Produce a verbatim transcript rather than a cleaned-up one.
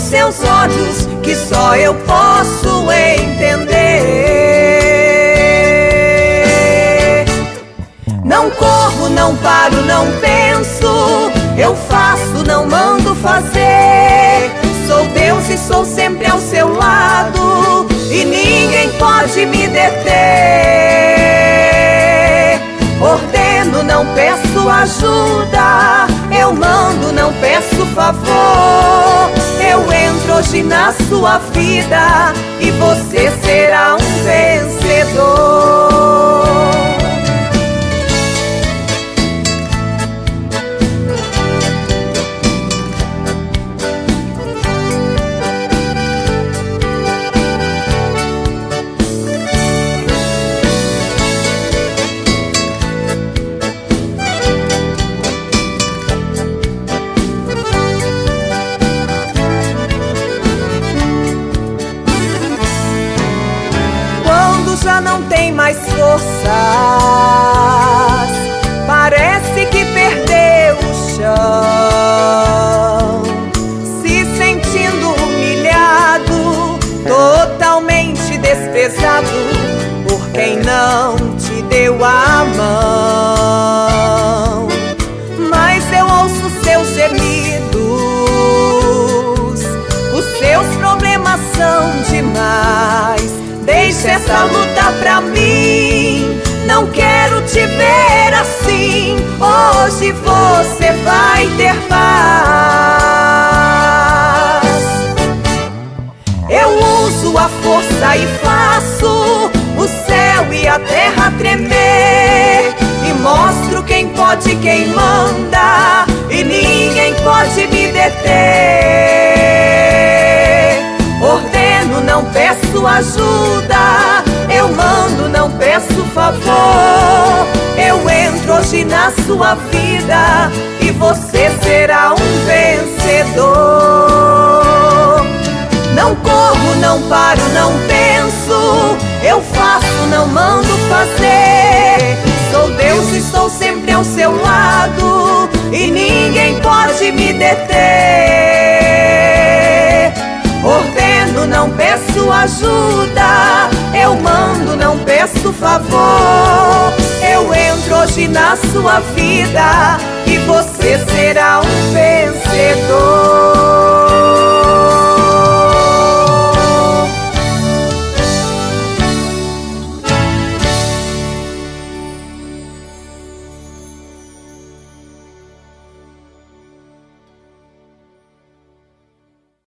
seus olhos que só eu posso entender. Não corro, não paro, não penso, eu faço, não mando fazer. Sou Deus e sou sempre ao seu lado, e ninguém pode me deter. Ordeno, não peço ajuda, eu mando, não peço favor. Eu entro hoje na sua vida e você será um vencedor. Já não tem mais forças, parece que perdeu o chão, se sentindo humilhado, totalmente desprezado por quem não te deu a mão. Mas eu ouço seus gemidos, os seus problemas são demais. Deixa essa luta pra mim, não quero te ver assim. Hoje você vai ter paz. Eu uso a força e faço o céu e a terra tremer, e mostro quem pode, quem manda, e ninguém pode me deter. Ordeno, não peço ajuda, eu mando, não peço favor. Eu entro hoje na sua vida e você será um vencedor. Não corro, não paro, não penso, eu faço, não mando fazer. Sou Deus e estou sempre ao seu lado, e ninguém pode me deter. Ordeno, não peço ajuda, eu mando, não peço favor. Eu entro hoje na sua vida e você será um vencedor.